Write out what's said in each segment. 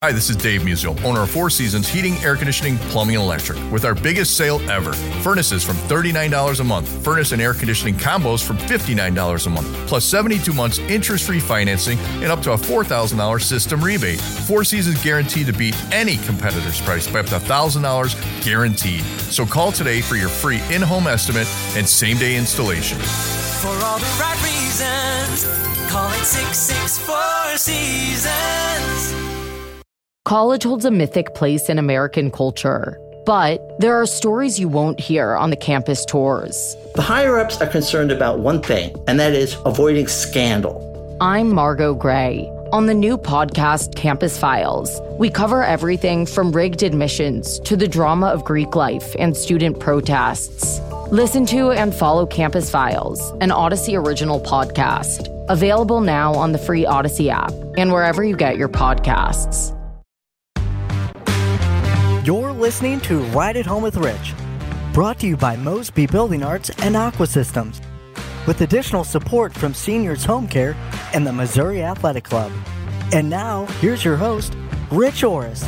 Hi, this is Dave Musial, owner of Four Seasons Heating, Air Conditioning, Plumbing, and Electric, with our biggest sale ever. Furnaces from $39 a month. Furnace and air conditioning combos from $59 a month. Plus 72 months interest-free financing and up to a $4,000 system rebate. Four Seasons guaranteed to beat any competitor's price by up to $1,000 guaranteed. So call today for your free in-home estimate and same-day installation. For all the right reasons, call it 664 Seasons. College holds a mythic place in American culture, but there are stories you won't hear on the campus tours. The higher-ups are concerned about one thing, and that is avoiding scandal. I'm Margot Gray. On the new podcast, Campus Files, we cover everything from rigged admissions to the drama of Greek life and student protests. Listen to and follow Campus Files, an Odyssey original podcast. Available now on the free Odyssey app and wherever you get your podcasts. You're listening to Ride at Home with Rich, brought to you by Mosby Building Arts and Aqua Systems, with additional support from Seniors Home Care and the Missouri Athletic Club. And now, here's your host, Rich Orris.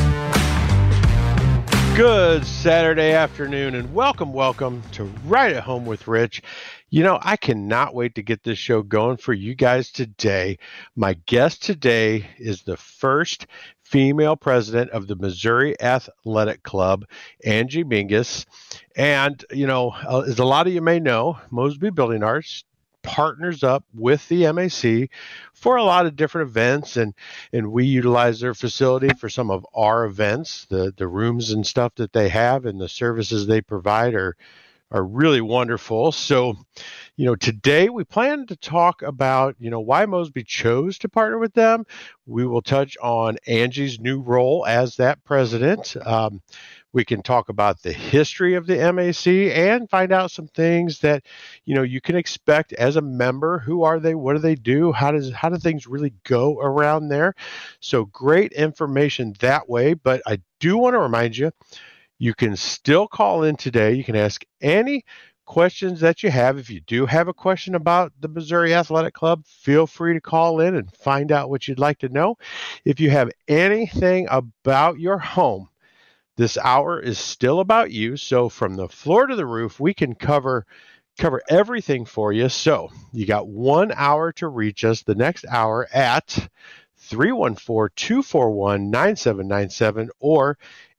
Good Saturday afternoon, and welcome to Ride at Home with Rich. You know, I cannot wait to get this show going for you guys today. My guest today is the first female president of the Missouri Athletic Club, Angie Mingus. And, you know, as a lot of you may know, Mosby Building Arts partners up with the MAC for a lot of different events, and we utilize their facility for some of our events. The rooms and stuff that they have and the services they provide are really wonderful. So, you know, today we plan to talk about, you know, why Mosby chose to partner with them. We will touch on Angie's new role as that president. We can talk about the history of the MAC and find out some things that, you know, you can expect as a member. Who are they? What do they do? How do things really go around there? So great information that way. But I do want to remind you, you can still call in today. You can ask any questions that you have. If you do have a question about the Missouri Athletic Club, feel free to call in and find out what you'd like to know. If you have anything about your home, this hour is still about you. So from the floor to the roof, we can cover everything for you. So you got 1 hour to reach us. The next hour at 314-241-9797 or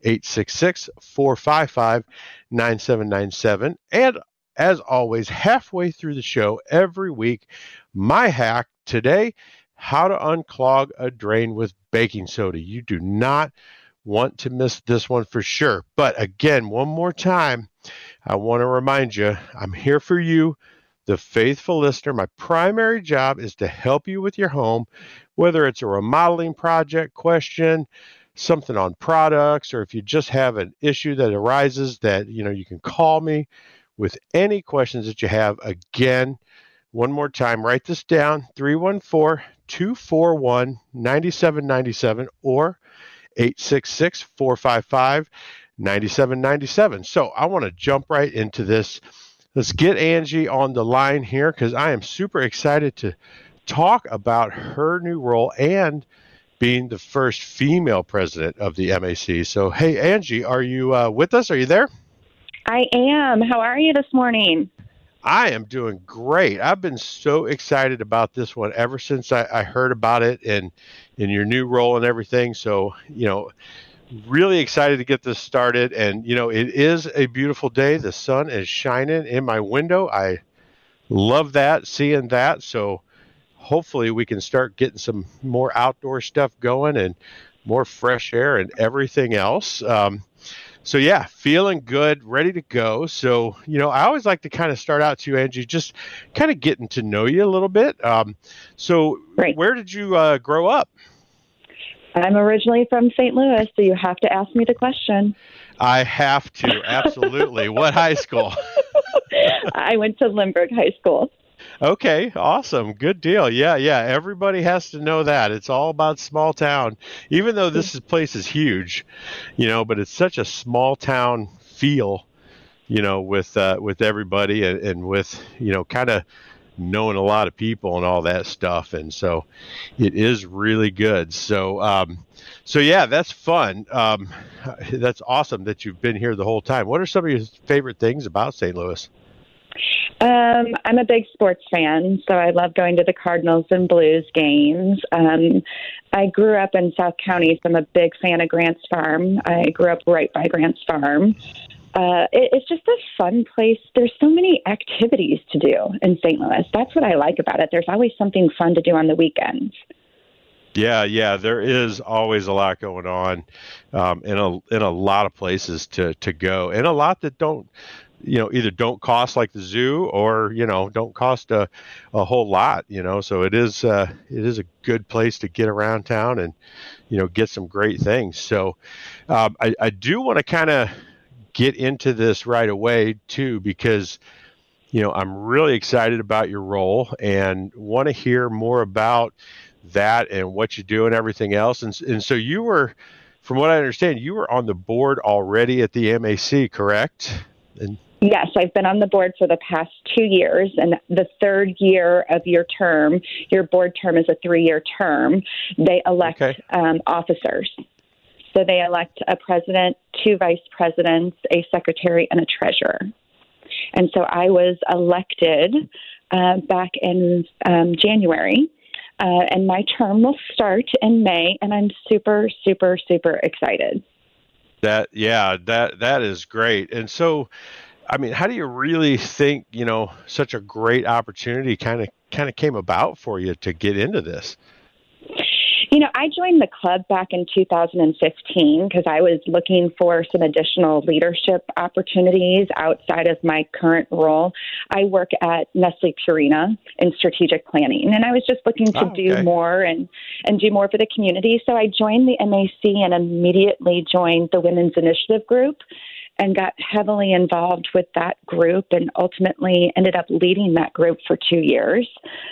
866-455-9797. And as always, halfway through the show every week, my hack today, how to unclog a drain with baking soda. You do not want to miss this one for sure. But again, one more time, I want to remind you, I'm here for you, the faithful listener. My primary job is to help you with your home, whether it's a remodeling project, question, something on products, or if you just have an issue that arises that, you know, you can call me with any questions that you have. Again, one more time, write this down, 314-241-9797 or 866-455-9797. So I want to jump right into this. Let's get Angie on the line here because I am super excited to talk about her new role and being the first female president of the MAC. So, hey, Angie, are you with us? Are you there? I am. How are you this morning? I am doing great. I've been so excited about this one ever since I heard about it and in your new role and everything. So, you know, really excited to get this started. And, you know, it is a beautiful day. The sun is shining in my window. I love that, seeing that. So hopefully we can start getting some more outdoor stuff going and more fresh air and everything else. So yeah, feeling good, ready to go. So, you know, I always like to kind of start out to you, Angie, just kind of getting to know you a little bit. So Great. Where did you grow up? I'm originally from St. Louis, so you have to ask me the question. I have to, absolutely. What high school? I went to Lindbergh High School. Okay, awesome. Good deal. Yeah. Everybody has to know that. It's all about small town, even though this place is huge, you know, but it's such a small town feel, you know, with everybody and with, you know, kind of knowing a lot of people and all that stuff. And so it is really good. So, so yeah, that's fun. That's awesome that you've been here the whole time. What are some of your favorite things about St. Louis? I'm a big sports fan, so I love going to the Cardinals and Blues games. I grew up in South County, so I'm a big fan of Grants Farm. I grew up right by Grants Farm. It's just a fun place. There's so many activities to do in St. Louis. That's what I like about it. There's always something fun to do on the weekends. Yeah, there is always a lot going on in a lot of places to go, and a lot that don't, either don't cost like the zoo or, don't cost a whole lot, so it is a good place to get around town and, get some great things. So I do want to kind of get into this right away too, because, I'm really excited about your role and want to hear more about that and what you do and everything else. And so you were, from what I understand, you were on the board already at the MAC, correct? Yes, I've been on the board for the past 2 years, and the third year of your term, your board term is a 3-year term, they elect officers. So they elect a president, 2 vice presidents, a secretary, and a treasurer. And so I was elected back in January, and my term will start in May, and I'm super, super, super excited. That is great. And so, I mean, how do you really think, such a great opportunity kind of came about for you to get into this? I joined the club back in 2015 because I was looking for some additional leadership opportunities outside of my current role. I work at Nestle Purina in strategic planning, and I was just looking to do more and do more for the community. So I joined the MAC and immediately joined the Women's Initiative Group and got heavily involved with that group and ultimately ended up leading that group for 2 years.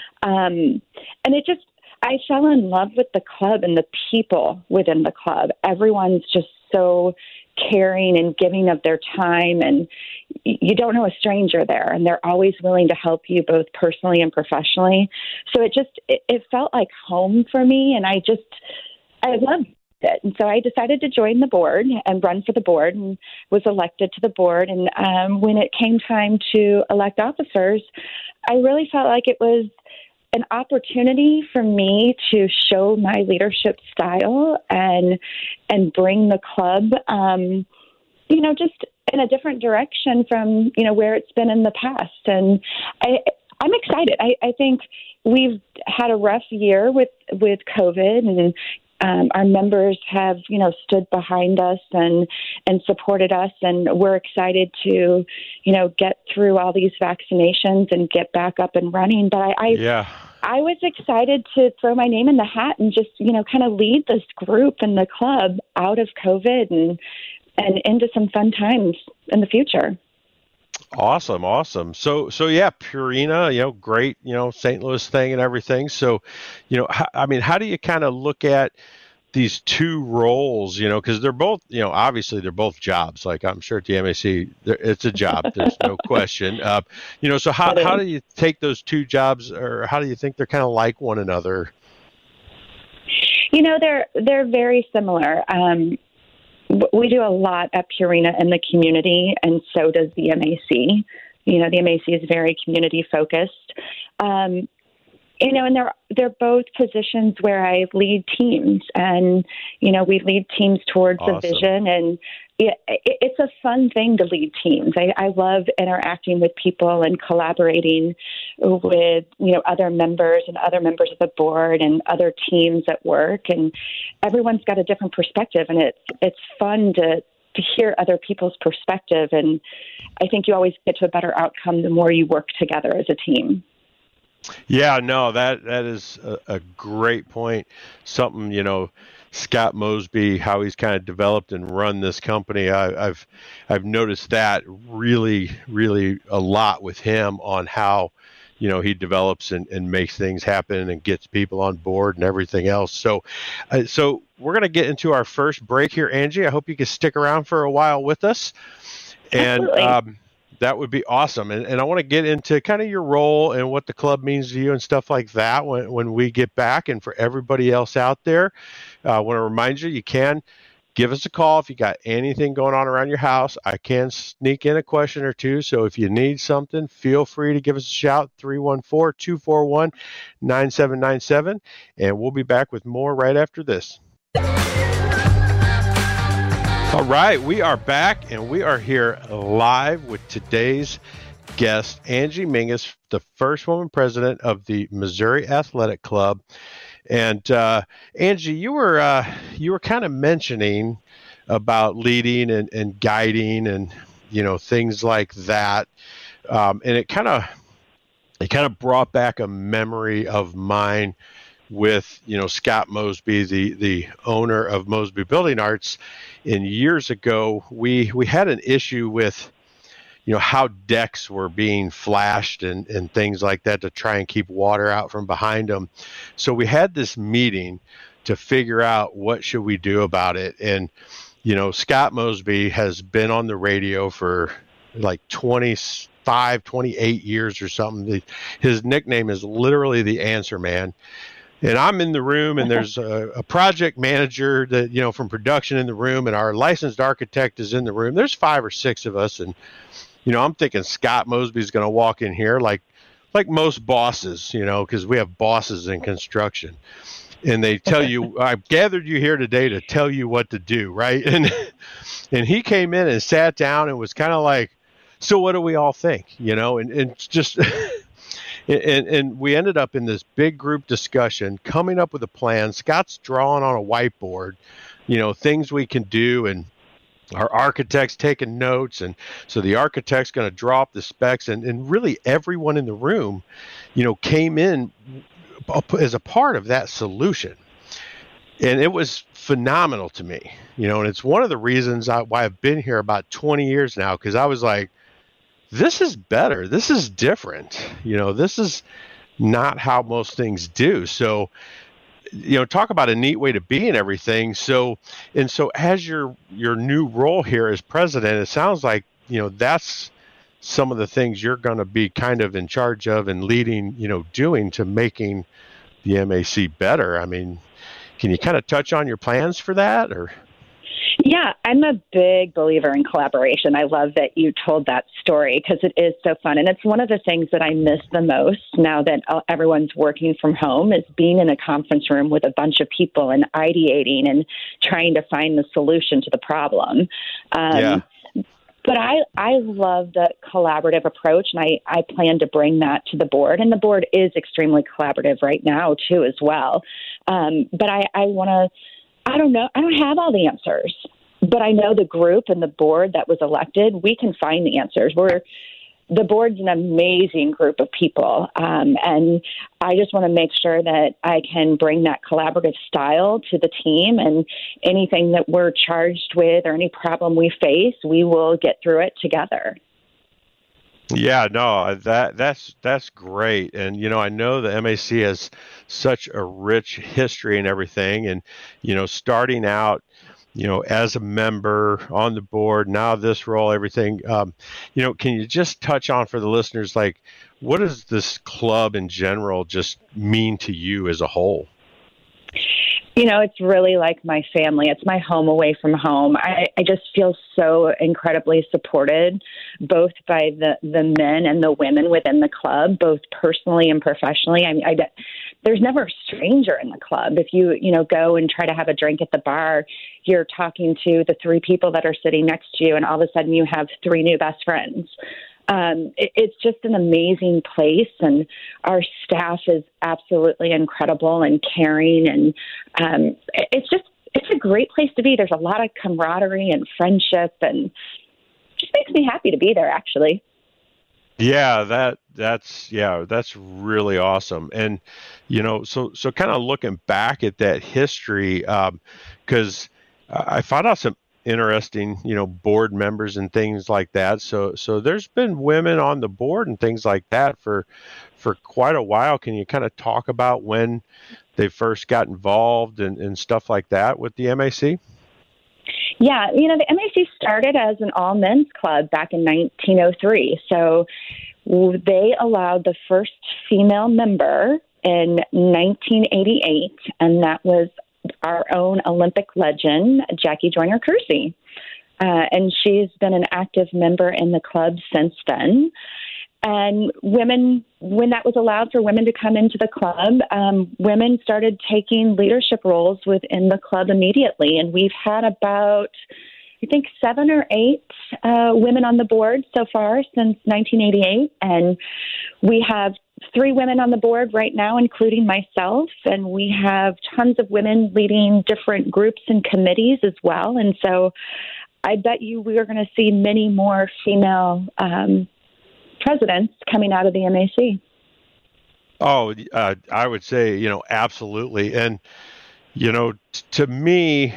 I fell in love with the club and the people within the club. Everyone's just so caring and giving of their time, and you don't know a stranger there, and they're always willing to help you both personally and professionally. So it felt like home for me, and I loved it. And so I decided to join the board and run for the board and was elected to the board. And when it came time to elect officers, I really felt like it was an opportunity for me to show my leadership style and bring the club, just in a different direction from, where it's been in the past. And I'm excited. I think we've had a rough year with COVID, and our members have, stood behind us and supported us, and we're excited to, get through all these vaccinations and get back up and running. But I was excited to throw my name in the hat and just, kind of lead this group and the club out of COVID and into some fun times in the future. Awesome. So yeah, Purina, great, St. Louis thing and everything. So, how do you kind of look at these two roles, because they're both, obviously they're both jobs. Like I'm sure at the MAC, it's a job. There's no question. So how do you take those two jobs, or how do you think they're kind of like one another? They're very similar. We do a lot at Purina in the community, and so does the MAC. The MAC is very community focused. And they're both positions where I lead teams, and we lead teams towards a vision, and it's a fun thing to lead teams. I love interacting with people and collaborating with other members and other members of the board and other teams at work, and everyone's got a different perspective, and it's fun to hear other people's perspective, and I think you always get to a better outcome the more you work together as a team. Yeah, no, that is a great point. Something, Scott Mosby, how he's kind of developed and run this company. I've noticed that really, really a lot with him on how, he develops and makes things happen and gets people on board and everything else. So we're going to get into our first break here, Angie. I hope you can stick around for a while with us. And, absolutely. That would be awesome. And I want to get into kind of your role and what the club means to you and stuff like that when we get back. And for everybody else out there, I want to remind you, you can give us a call if you got anything going on around your house. I can sneak in a question or two. So if you need something, feel free to give us a shout, 314-241-9797. And we'll be back with more right after this. All right, we are back, and we are here live with today's guest, Angie Mingus, the first woman president of the Missouri Athletic Club. And Angie, you were kind of mentioning about leading and guiding and things like that, and it kind of brought back a memory of mine with Scott Mosby, the owner of Mosby Building Arts. And years ago, we had an issue with how decks were being flashed and things like that to try and keep water out from behind them. So we had this meeting to figure out what should we do about it. And Scott Mosby has been on the radio for like 28 years or something. His nickname is literally the Answer Man. And I'm in the room, and there's a project manager that, from production in the room, and our licensed architect is in the room. There's 5 or 6 of us. And, I'm thinking Scott Mosby's going to walk in here like most bosses, because we have bosses in construction. And they tell you, I've gathered you here today to tell you what to do, right? And he came in and sat down and was kind of like, so what do we all think, and just... And we ended up in this big group discussion, coming up with a plan. Scott's drawing on a whiteboard, things we can do, and our architect's taking notes. And so the architect's going to draw up the specs, and really everyone in the room, came in as a part of that solution. And it was phenomenal to me, and it's one of the reasons why I've been here about 20 years now, because I was like, this is better. This is different. This is not how most things do. So, talk about a neat way to be and everything. So as your new role here as president, it sounds like, that's some of the things you're going to be kind of in charge of and leading, doing to making the MAC better. I mean, can you kind of touch on your plans for that, or? Yeah, I'm a big believer in collaboration. I love that you told that story because it is so fun. And it's one of the things that I miss the most now that everyone's working from home is being in a conference room with a bunch of people and ideating and trying to find the solution to the problem. But I love the collaborative approach, and I plan to bring that to the board. And the board is extremely collaborative right now, too, as well. But I don't know. I don't have all the answers, but I know the group and the board that was elected, we can find the answers. The board's an amazing group of people. And I just want to make sure that I can bring that collaborative style to the team, and anything that we're charged with or any problem we face, we will get through it together. Yeah, no, that's great. And, I know the MAC has such a rich history and everything. And, starting out, as a member on the board, now this role, everything, can you just touch on for the listeners, like, what does this club in general just mean to you as a whole? It's really like my family. It's my home away from home. I just feel so incredibly supported, both by the men and the women within the club, both personally and professionally. There's never a stranger in the club. If you go and try to have a drink at the bar, you're talking to the 3 people that are sitting next to you, and all of a sudden you have 3 new best friends. It's just an amazing place, and our staff is absolutely incredible and caring, and it's a great place to be. There's a lot of camaraderie and friendship, and just makes me happy to be there, actually. Yeah, that's really awesome. And, so kind of looking back at that history, because I found out some interesting, board members and things like that. So there's been women on the board and things like that for quite a while. Can you kind of talk about when they first got involved and stuff like that with the MAC? Yeah, the MAC started as an all-men's club back in 1903. So they allowed the first female member in 1988, and that was our own Olympic legend, Jackie Joyner-Kersee. And she's been an active member in the club since then. And women, when that was allowed for women to come into the club, women started taking leadership roles within the club immediately. And we've had about, I think, 7 or 8 women on the board so far since 1988. And we have 3 women on the board right now, including myself. And we have tons of women leading different groups and committees as well. And so I bet you we are going to see many more female presidents coming out of the MAC. Oh, I would say, absolutely. And, to me,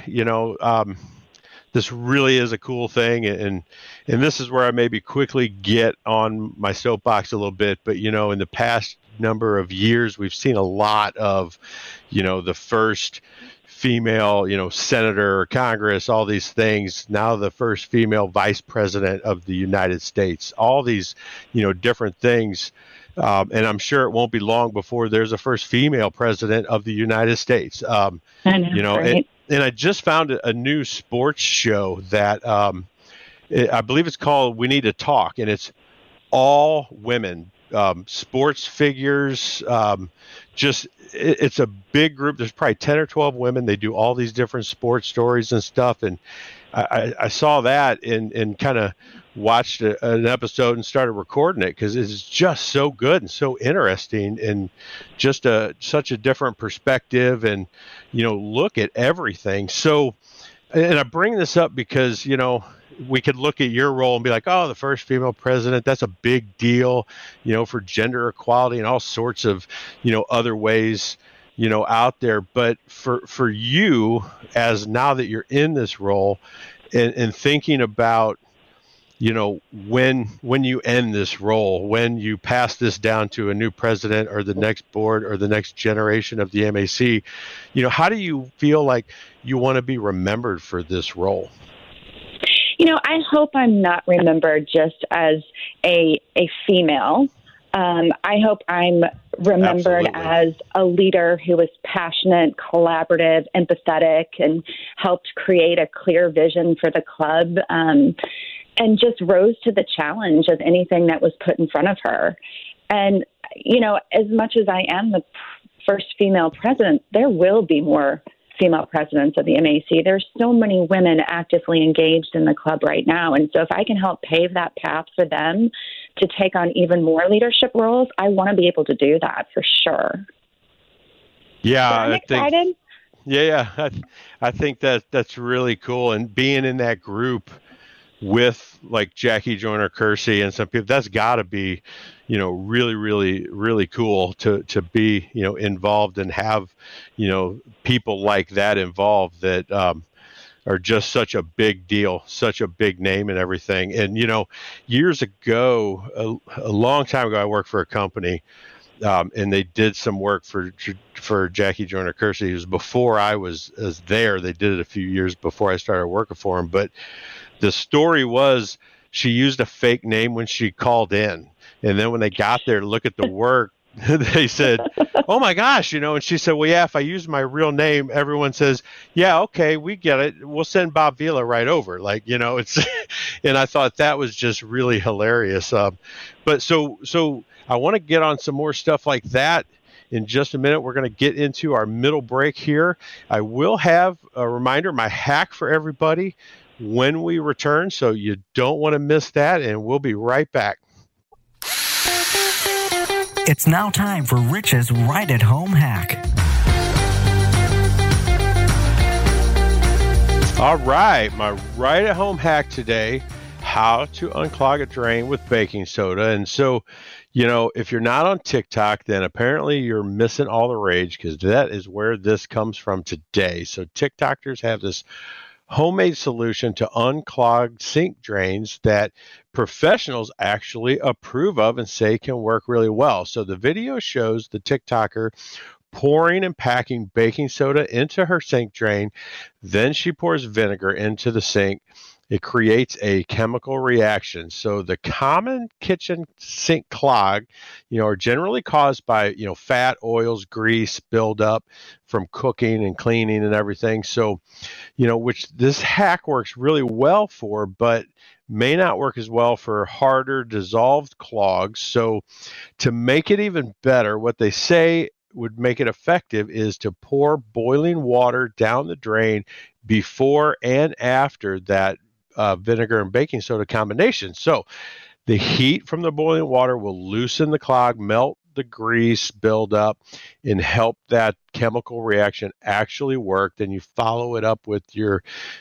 this really is a cool thing. And this is where I maybe quickly get on my soapbox a little bit. But, in the past number of years, we've seen a lot of, the first female, senator or Congress, all these things. Now the first female vice president of the United States, all these, different things. And I'm sure it won't be long before there's a first female president of the United States. I know, right? And I just found a new sports show that I believe it's called We Need to Talk, and it's all women, sports figures, it's a big group. There's probably 10 or 12 women. They do all these different sports stories and stuff. And I saw that and kind of watched an episode and started recording it because it's just so good and so interesting and just such a different perspective and, look at everything. So, and I bring this up because, we could look at your role and be like, oh, the first female president, that's a big deal, for gender equality and all sorts of, other ways, out there. But for you, as now that you're in this role and thinking about, when you end this role, when you pass this down to a new president or the next board or the next generation of the MAC, how do you feel like you want to be remembered for this role? I hope I'm not remembered just as a female. I hope I'm remembered as a leader who was passionate, collaborative, empathetic, and helped create a clear vision for the club, and just rose to the challenge of anything that was put in front of her. And, as much as I am the first female president, there will be more female presidents of the MAC. There's so many women actively engaged in the club right now. And so if I can help pave that path for them to take on even more leadership roles, I want to be able to do that for sure. Yeah, so I'm excited. I think that's really cool. And being in that group with like Jackie Joyner-Kersee and some people, that's got to be, really, really, really cool to be, involved and have, people like that involved that are just such a big deal, such a big name and everything. And, years ago, a long time ago, I worked for a company and they did some work for Jackie Joyner-Kersee. It was before I was there. They did it a few years before I started working for him. But the story was she used a fake name when she called in. And then when they got there to look at the work, they said, oh, my gosh, and she said, well, yeah, if I use my real name, everyone says, yeah, okay, we get it. We'll send Bob Vila right over. It's and I thought that was just really hilarious. But so I want to get on some more stuff like that. In just a minute, we're going to get into our middle break here. I will have a reminder, my hack for everybody when we return, so you don't want to miss that, and we'll be right back. It's now time for Rich's Right at Home hack. All right, my right at home hack today, how to unclog a drain with baking soda. And so, if you're not on TikTok, then apparently you're missing all the rage because that is where this comes from today. So TikTokers have this homemade solution to unclog sink drains that professionals actually approve of and say can work really well. So the video shows the TikToker pouring and packing baking soda into her sink drain. Then she pours vinegar into the sink. It creates a chemical reaction. So the common kitchen sink clog, are generally caused by, fat, oils, grease buildup from cooking and cleaning and everything. So, which this hack works really well for, but may not work as well for harder dissolved clogs. So to make it even better, what they say would make it effective is to pour boiling water down the drain before and after that vinegar and baking soda combination. So the heat from the boiling water will loosen the clog, melt the grease build up, and help that chemical reaction actually work. Then you follow it up with your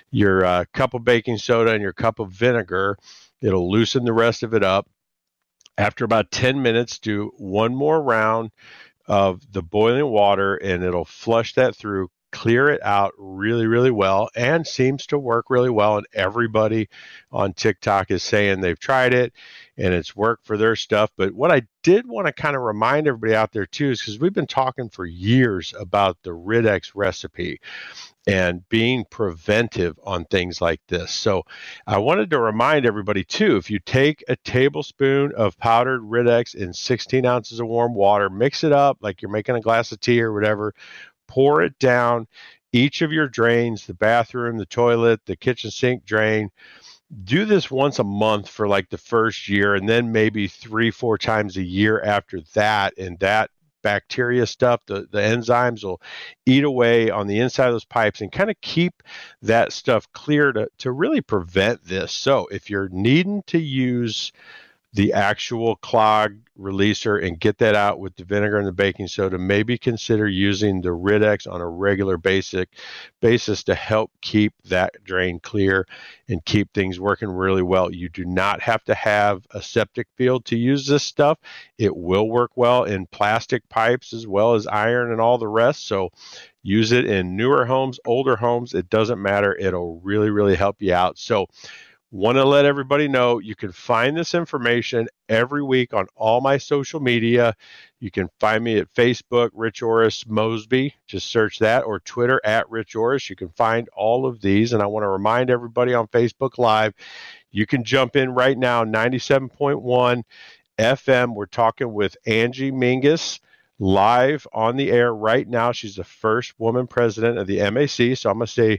cup of baking soda and your cup of vinegar. It'll loosen the rest of it up. After about 10 minutes, do one more round of the boiling water, and it'll flush that through, clear it out really, really well, and seems to work really well. And everybody on TikTok is saying they've tried it and it's worked for their stuff. But what I did want to kind of remind everybody out there too is, because we've been talking for years about the Rid-X recipe and being preventive on things like this. So I wanted to remind everybody too, if you take a tablespoon of powdered Rid-X in 16 ounces of warm water, mix it up like you're making a glass of tea or whatever, pour it down each of your drains, the bathroom, the toilet, the kitchen sink drain. Do this once a month for like the first year, and then maybe 3-4 times a year after that. And that bacteria stuff, the enzymes will eat away on the inside of those pipes and kind of keep that stuff clear to really prevent this. So if you're needing to use the actual clog releaser and get that out with the vinegar and the baking soda, maybe consider using the Rid-X on a regular basis to help keep that drain clear and keep things working really well. You do not have to have a septic field to use this stuff. It will work well in plastic pipes as well as iron and all the rest. So use it in newer homes, older homes. It doesn't matter. It'll really, really help you out. So want to let everybody know you can find this information every week on all my social media. You can find me at Facebook, Rich Orris Mosby. Just search that, or Twitter at Rich Orris. You can find all of these. And I want to remind everybody on Facebook Live, you can jump in right now, 97.1 FM. We're talking with Angie Mingus live on the air right now. She's the first woman president of the MAC. So I'm going to say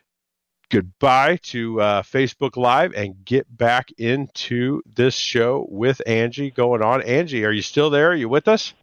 goodbye to Facebook Live and get back into this show with Angie going on. Angie, are you still there? Are you with us?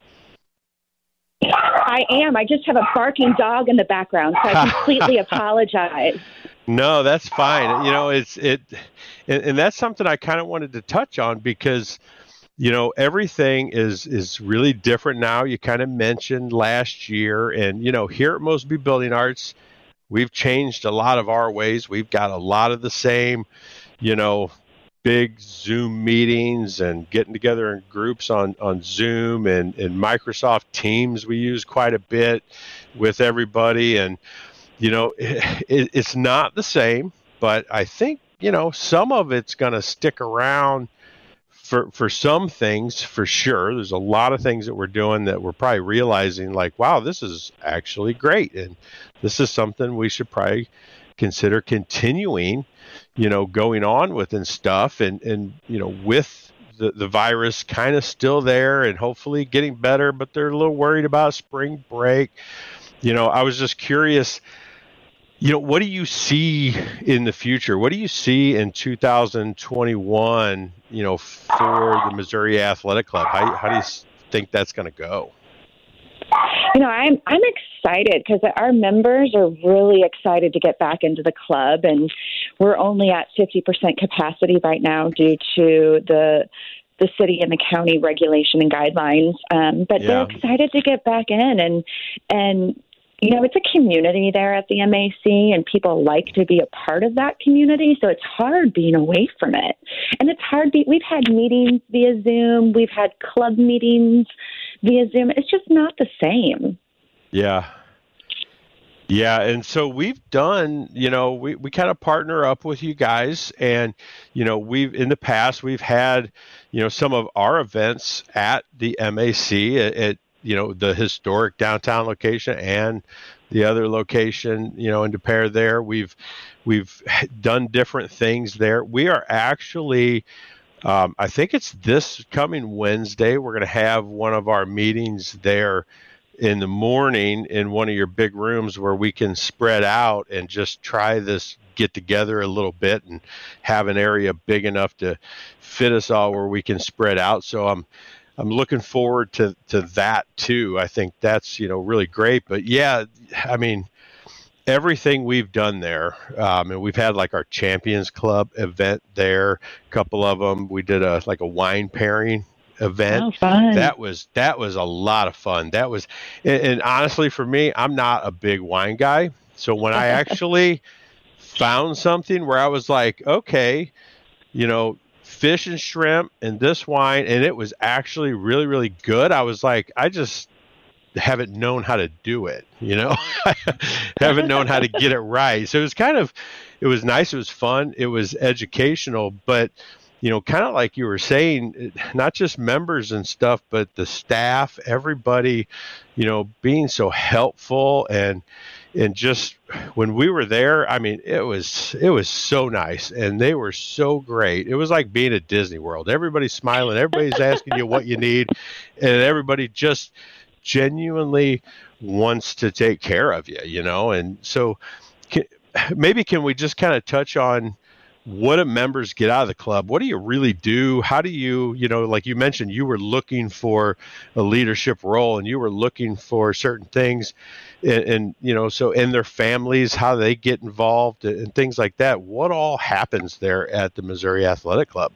I am. I just have a barking dog in the background, so I completely apologize. No, that's fine. And that's something I kind of wanted to touch on because, everything is really different now. You kind of mentioned last year, and, here at Mosby Building Arts, we've changed a lot of our ways. We've got a lot of the same, big Zoom meetings and getting together in groups on Zoom and Microsoft Teams. We use quite a bit with everybody. And, it's not the same, but I think, some of it's going to stick around for some things, for sure. There's a lot of things that we're doing that we're probably realizing like, wow, this is actually great. And this is something we should probably consider continuing, going on with and stuff. And with the virus kind of still there and hopefully getting better, but they're a little worried about spring break. I was just curious, what do you see in the future? What do you see in 2021, for the Missouri Athletic Club? How do you think that's going to go? I'm excited because our members are really excited to get back into the club, and we're only at 50% capacity right now due to the city and the county regulation and guidelines. But they're excited to get back in, and it's a community there at the MAC, and people like to be a part of that community. So it's hard being away from it. And it's hard. We've had meetings via Zoom. We've had club meetings via Zoom. It's just not the same. Yeah. Yeah. And so we've done, we kind of partner up with you guys. And, in the past, we've had, some of our events at the MAC at the historic downtown location and the other location, in De Pere there. We've done different things there. We are actually, I think it's this coming Wednesday, we're going to have one of our meetings there in the morning in one of your big rooms where we can spread out and just try this get together a little bit and have an area big enough to fit us all where we can spread out. So I'm looking forward to that too. I think that's, really great. But yeah, I mean, everything we've done there, and we've had like our Champions Club event there, a couple of them. We did a wine pairing event. Oh, fun. That was a lot of fun. That was, and honestly for me, I'm not a big wine guy. So when I actually found something where I was like, okay, fish and shrimp and this wine, and it was actually really, really good. I was like, I just haven't known how to do it, haven't known how to get it right. So it was nice. It was fun. It was educational, but kind of like you were saying, not just members and stuff, but the staff, everybody, being so helpful and just when we were there, I mean, it was so nice and they were so great. It was like being at Disney World. Everybody's smiling. Everybody's asking you what you need, and everybody just genuinely wants to take care of you, And so can we just kind of touch on what do members get out of the club? What do you really do? How do you, like you mentioned, you were looking for a leadership role and you were looking for certain things and so in their families, how they get involved and things like that. What all happens there at the Missouri Athletic Club?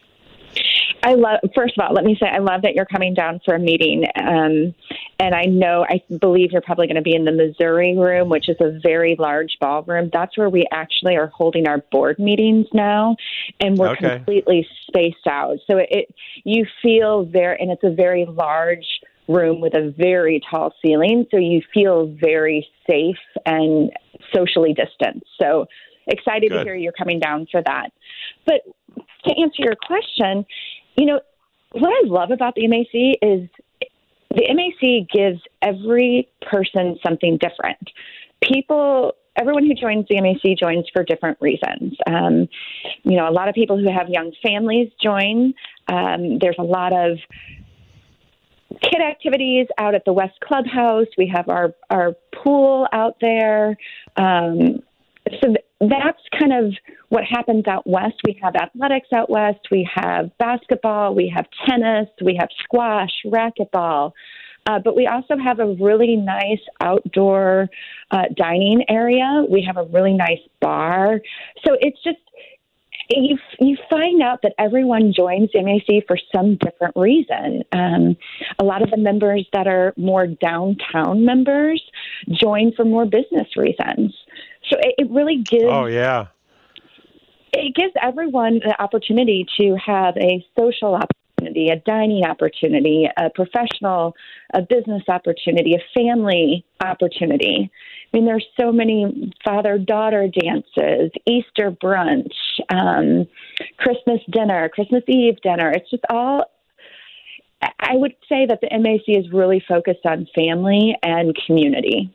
First of all, let me say, I love that you're coming down for a meeting. And I believe you're probably going to be in the Missouri room, which is a very large ballroom. That's where we actually are holding our board meetings now. And we're completely spaced out. So you feel there, and it's a very large room with a very tall ceiling. So you feel very safe and socially distanced. So excited to hear you're coming down for that. But to answer your question, what I love about the MAC is the MAC gives every person something different. Everyone who joins the MAC joins for different reasons. A lot of people who have young families join. There's a lot of kid activities out at the West Clubhouse. We have our pool out there. So that's kind of what happens out west. We have athletics out west. We have basketball. We have tennis. We have squash, racquetball. But we also have a really nice outdoor dining area. We have a really nice bar. So it's just, you find out that everyone joins MAC for some different reason. A lot of the members that are more downtown members join for more business reasons. So it really gives. Oh, yeah. It gives everyone the opportunity to have a social opportunity, a dining opportunity, a business opportunity, a family opportunity. I mean, there's so many father-daughter dances, Easter brunch, Christmas dinner, Christmas Eve dinner. It's just all. I would say that the MAC is really focused on family and community.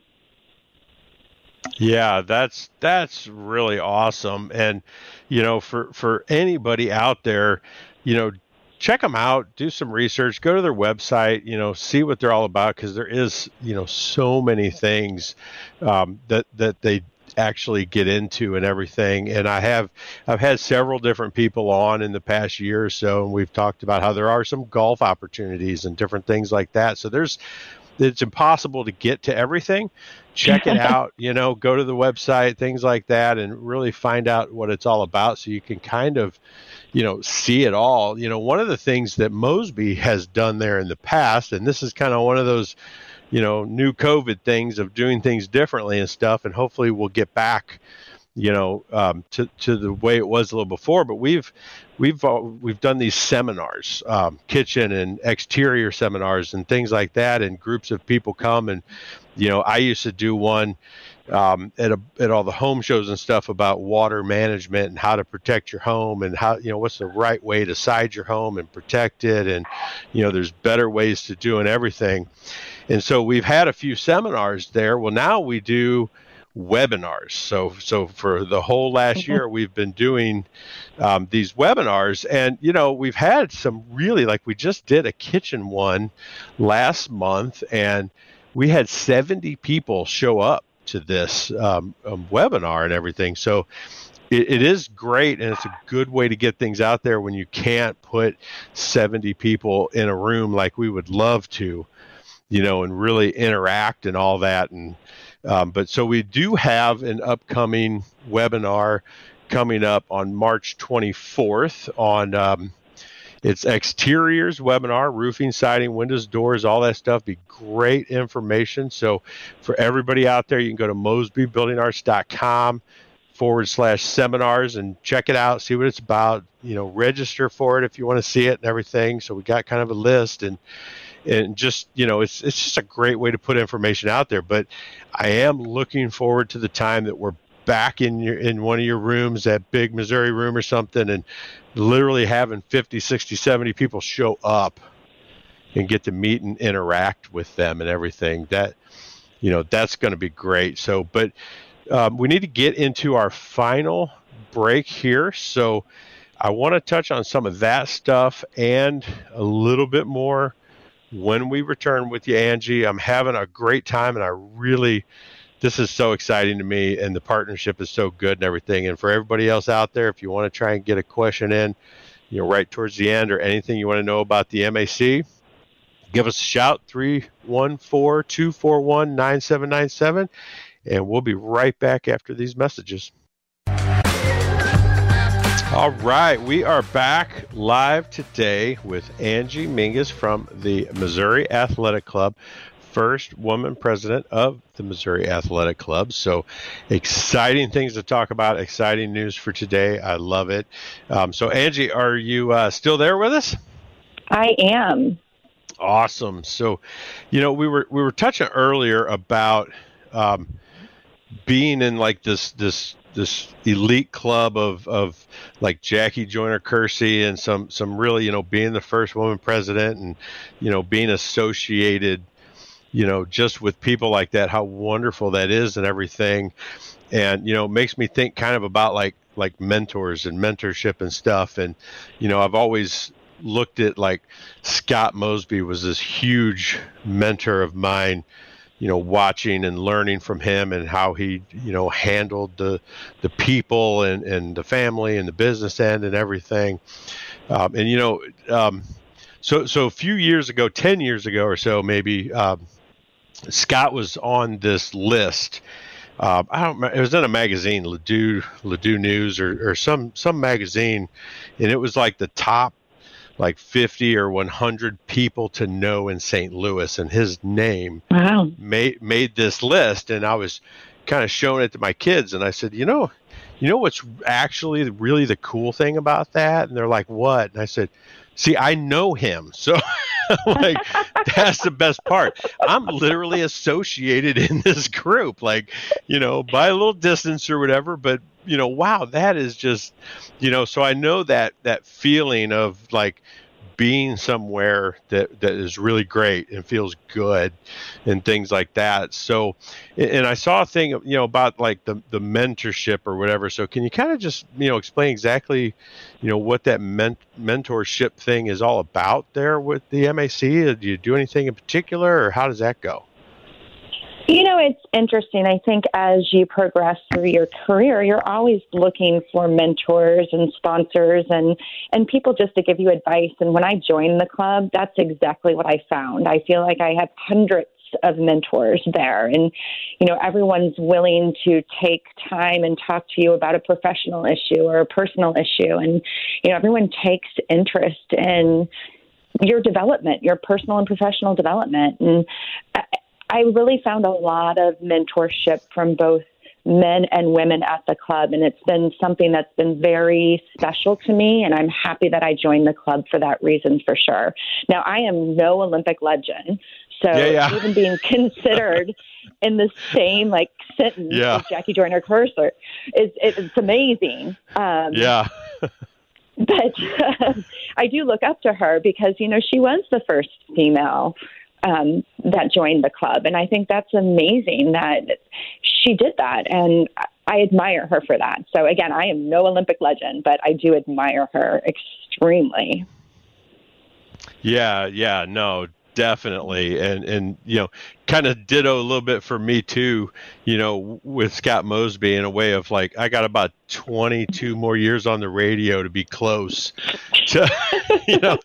Yeah, that's really awesome. And, for anybody out there, check them out, do some research, go to their website, see what they're all about. 'Cause there is, so many things, that they actually get into and everything. And I've had several different people on in the past year or so, and we've talked about how there are some golf opportunities and different things like that. So it's impossible to get to everything. Check it out, go to the website, things like that, and really find out what it's all about so you can kind of, see it all. One of the things that Mosby has done there in the past, and this is kind of one of those, new COVID things of doing things differently and stuff, and hopefully we'll get back, to the way it was a little before, but we've done these seminars, kitchen and exterior seminars and things like that, and groups of people come and, I used to do one, at all the home shows and stuff about water management and how to protect your home and how, what's the right way to side your home and protect it. And, there's better ways to doing everything. And so we've had a few seminars there. Well, now we do webinars. So for the whole last year, we've been doing these webinars, and we've had some really, like we just did a kitchen one last month, and we had 70 people show up to this webinar and everything. So it is great, and it's a good way to get things out there when you can't put 70 people in a room like we would love to, and really interact and all that. And but so we do have an upcoming webinar coming up on March 24th on it's exteriors webinar, roofing, siding, windows, doors, all that stuff. Be great information. So for everybody out there, you can go to mosbybuildingarts.com/seminars and check it out, see what it's about, register for it if you want to see it and everything. So we got kind of a list, and just, it's just a great way to put information out there. But I am looking forward to the time that we're back in one of your rooms, that big Missouri room or something, and literally having 50, 60, 70 people show up and get to meet and interact with them and everything. That, that's going to be great. So, but we need to get into our final break here. So I want to touch on some of that stuff and a little bit more when we return with you, Angie. I'm having a great time, and this is so exciting to me, and the partnership is so good and everything. And for everybody else out there, if you want to try and get a question in, right towards the end, or anything you want to know about the MAC, give us a shout, 314-241-9797, and we'll be right back after these messages. All right, we are back live today with Angie Mingus from the Missouri Athletic Club, first woman president of the Missouri Athletic Club. So exciting things to talk about, exciting news for today. I love it. So Angie, are you still there with us? I am. Awesome. So, we were touching earlier about being in like this elite club of like Jackie Joyner Kersee and some really, being the first woman president and, being associated, just with people like that, how wonderful that is and everything. And, it makes me think kind of about like mentors and mentorship and stuff. And, I've always looked at like Scott Mosby was this huge mentor of mine, watching and learning from him and how he, handled the people and the family and the business end and everything. So a few years ago, 10 years ago or so, maybe, Scott was on this list. I don't remember, it was in a magazine, Ladue News or some magazine. And it was like the top, like 50 or 100 people to know in St. Louis, and his name made this list. And I was kind of showing it to my kids, and I said, what's actually really the cool thing about that? And they're like, what? And I said, see, I know him. So like, that's the best part. I'm literally associated in this group, like, by a little distance or whatever, but wow, that is just, so I know that feeling of like being somewhere that is really great and feels good and things like that. So, and I saw a thing, about like the mentorship or whatever. So can you kind of just, explain exactly, what that mentorship thing is all about there with the MAC? Do you do anything in particular, or how does that go? It's interesting. I think as you progress through your career, you're always looking for mentors and sponsors and people just to give you advice. And when I joined the club, that's exactly what I found. I feel like I have hundreds of mentors there, and everyone's willing to take time and talk to you about a professional issue or a personal issue, and everyone takes interest in your development, your personal and professional development. And I really found a lot of mentorship from both men and women at the club, and it's been something that's been very special to me, and I'm happy that I joined the club for that reason, for sure. Now, I am no Olympic legend, So Yeah. even being considered in the same like sentence as Jackie Joyner-Kersee it's amazing. Yeah. But I do look up to her because, you know, she was the first female that joined the club. And I think that's amazing that she did that. And I admire her for that. So, again, I am no Olympic legend, but I do admire her extremely. Yeah, no, definitely. And you know, kind of ditto a little bit for me too, you know, with Scott Mosby in a way of like, I got about 22 more years on the radio to be close to, you know,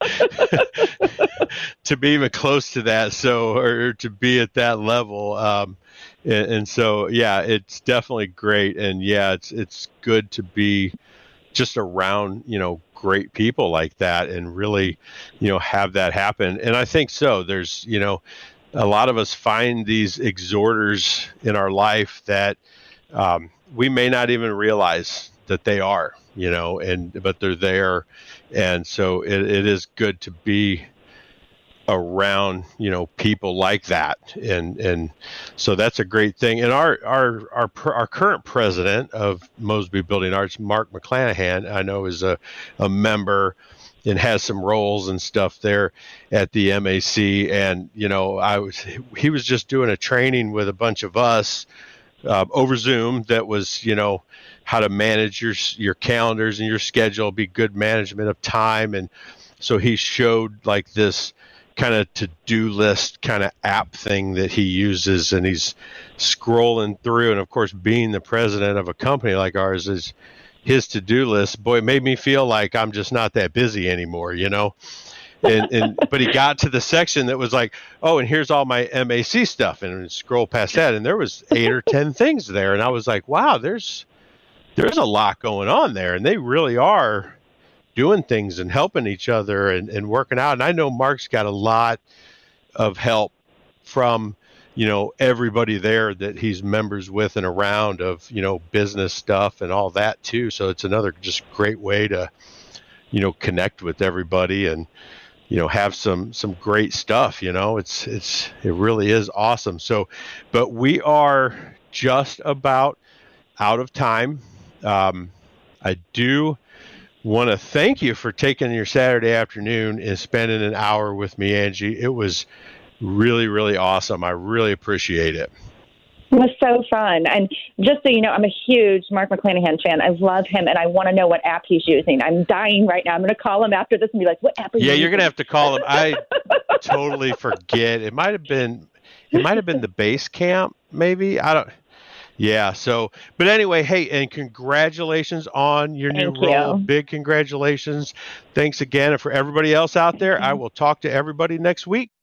to be even close to that. So, or to be at that level. And so, yeah, it's definitely great. And yeah, it's good to be just around, you know, great people like that and really, you know, have that happen. And I think so. There's, you know, a lot of us find these exhorters in our life that we may not even realize that they are, you know, but they're there. And so it is good to be around, you know, people like that. And so that's a great thing. And our current president of Mosby Building Arts, Mark McClanahan, I know is a member and has some roles and stuff there at the MAC. And, you know, he was just doing a training with a bunch of us over Zoom that was, you know, how to manage your calendars and your schedule, be good management of time. And so he showed like this kind of to-do list kind of app thing that he uses, and he's scrolling through. And of course, being the president of a company like ours, is his to-do list. Boy, it made me feel like I'm just not that busy anymore, you know? But he got to the section that was like, oh, and here's all my MAC stuff, and scroll past that, and there was 8 or 10 things there. And I was like, wow, there's a lot going on there, and they really are doing things and helping each other and working out. And I know Mark's got a lot of help from, you know, everybody there that he's members with and around of, you know, business stuff and all that too. So it's another just great way to, you know, connect with everybody and, you know, have some great stuff, you know. It really is awesome. So, but we are just about out of time. I do want to thank you for taking your Saturday afternoon and spending an hour with me, Angie. It was really, really awesome. I really appreciate it. It was so fun. And just so you know, I'm a huge Mark McClanahan fan. I love him, and I want to know what app he's using. I'm dying right now. I'm going to call him after this and be like, what app are you using? Yeah, you're going to have to call him. I totally forget. It might have been the Base Camp, maybe. I don't. Yeah. So, but anyway, hey, and congratulations on your new role. Big congratulations. Thanks again. And for everybody else out there, I will talk to everybody next week.